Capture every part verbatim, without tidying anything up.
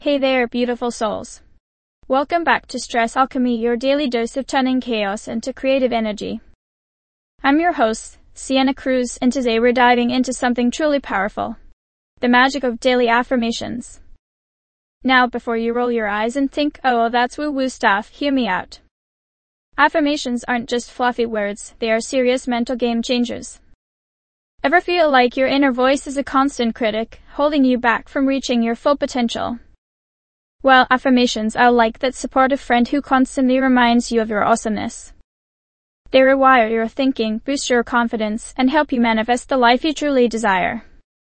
Hey there, beautiful souls. Welcome back to Stress Alchemy, your daily dose of turning chaos into creative energy. I'm your host, Sienna Cruz, and today we're diving into something truly powerful. The magic of daily affirmations. Now, before you roll your eyes and think, oh, that's woo-woo stuff, hear me out. Affirmations aren't just fluffy words, they are serious mental game changers. Ever feel like your inner voice is a constant critic, holding you back from reaching your full potential? Well, affirmations are like that supportive friend who constantly reminds you of your awesomeness. They rewire your thinking, boost your confidence, and help you manifest the life you truly desire.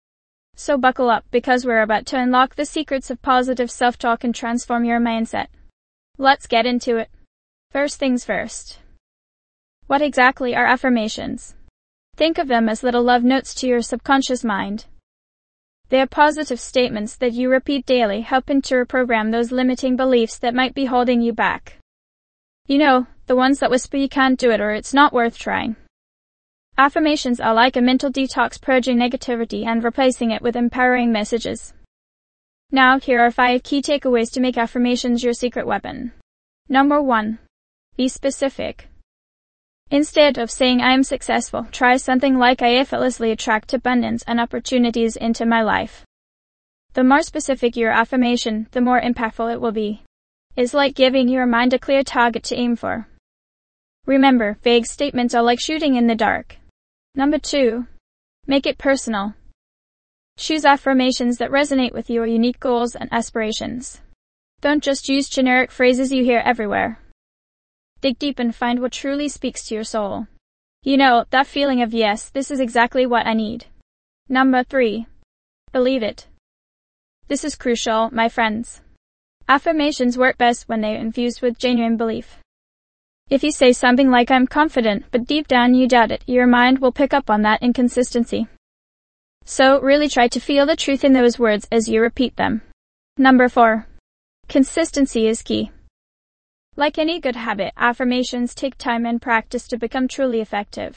So buckle up, because we're about to unlock the secrets of positive self-talk and transform your mindset. Let's get into it. First things first. What exactly are affirmations? Think of them as little love notes to your subconscious mind. They are positive statements that you repeat daily, helping to reprogram those limiting beliefs that might be holding you back. You know, the ones that whisper you can't do it or it's not worth trying. Affirmations are like a mental detox, purging negativity and replacing it with empowering messages. Now, here are five key takeaways to make affirmations your secret weapon. Number one. Be specific. Instead of saying I am successful, try something like I effortlessly attract abundance and opportunities into my life. The more specific your affirmation, the more impactful it will be. It's like giving your mind a clear target to aim for. Remember, vague statements are like shooting in the dark. Number two. Make it personal. Choose affirmations that resonate with your unique goals and aspirations. Don't just use generic phrases you hear everywhere. Dig deep and find what truly speaks to your soul. You know, that feeling of yes, this is exactly what I need. Number three. Believe it. This is crucial, my friends. Affirmations work best when they're infused with genuine belief. If you say something like I'm confident, but deep down you doubt it, your mind will pick up on that inconsistency. So, really try to feel the truth in those words as you repeat them. Number four. Consistency is key. Like any good habit, affirmations take time and practice to become truly effective.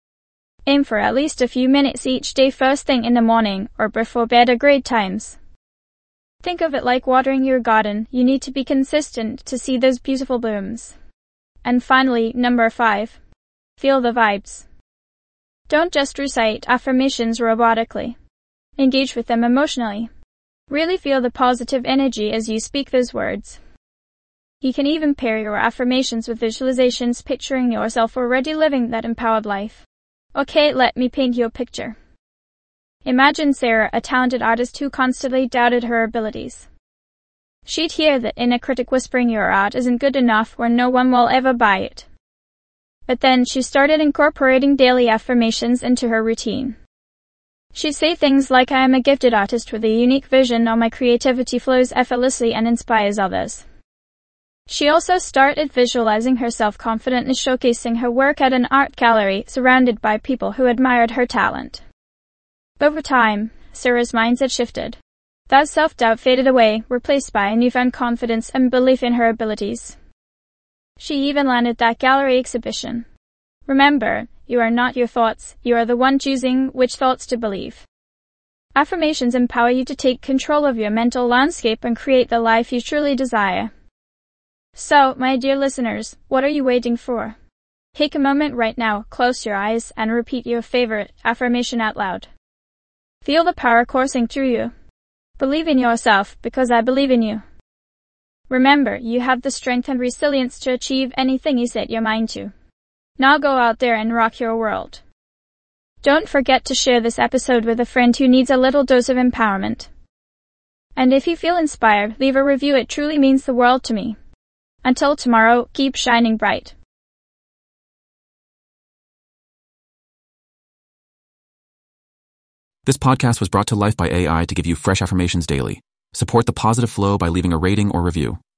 Aim for at least a few minutes each day, first thing in the morning or before bed are great times. Think of it like watering your garden. You need to be consistent to see those beautiful blooms. And finally, number five. Feel the vibes. Don't just recite affirmations robotically. Engage with them emotionally. Really feel the positive energy as you speak those words. You can even pair your affirmations with visualizations, picturing yourself already living that empowered life. Okay, let me paint you a picture. Imagine Sarah, a talented artist who constantly doubted her abilities. She'd hear that inner critic whispering your art isn't good enough, or no one will ever buy it. But then she started incorporating daily affirmations into her routine. She'd say things like, I am a gifted artist with a unique vision, or my creativity flows effortlessly and inspires others. She also started visualizing herself confidently showcasing her work at an art gallery, surrounded by people who admired her talent. Over time, Sarah's mindset shifted. That self-doubt faded away, replaced by a newfound confidence and belief in her abilities. She even landed that gallery exhibition. Remember, you are not your thoughts, you are the one choosing which thoughts to believe. Affirmations empower you to take control of your mental landscape and create the life you truly desire. So, my dear listeners, what are you waiting for? Take a moment right now, close your eyes, and repeat your favorite affirmation out loud. Feel the power coursing through you. Believe in yourself, because I believe in you. Remember, you have the strength and resilience to achieve anything you set your mind to. Now go out there and rock your world. Don't forget to share this episode with a friend who needs a little dose of empowerment. And if you feel inspired, leave a review. It truly means the world to me. Until tomorrow, keep shining bright. This podcast was brought to life by A I to give you fresh affirmations daily. Support the positive flow by leaving a rating or review.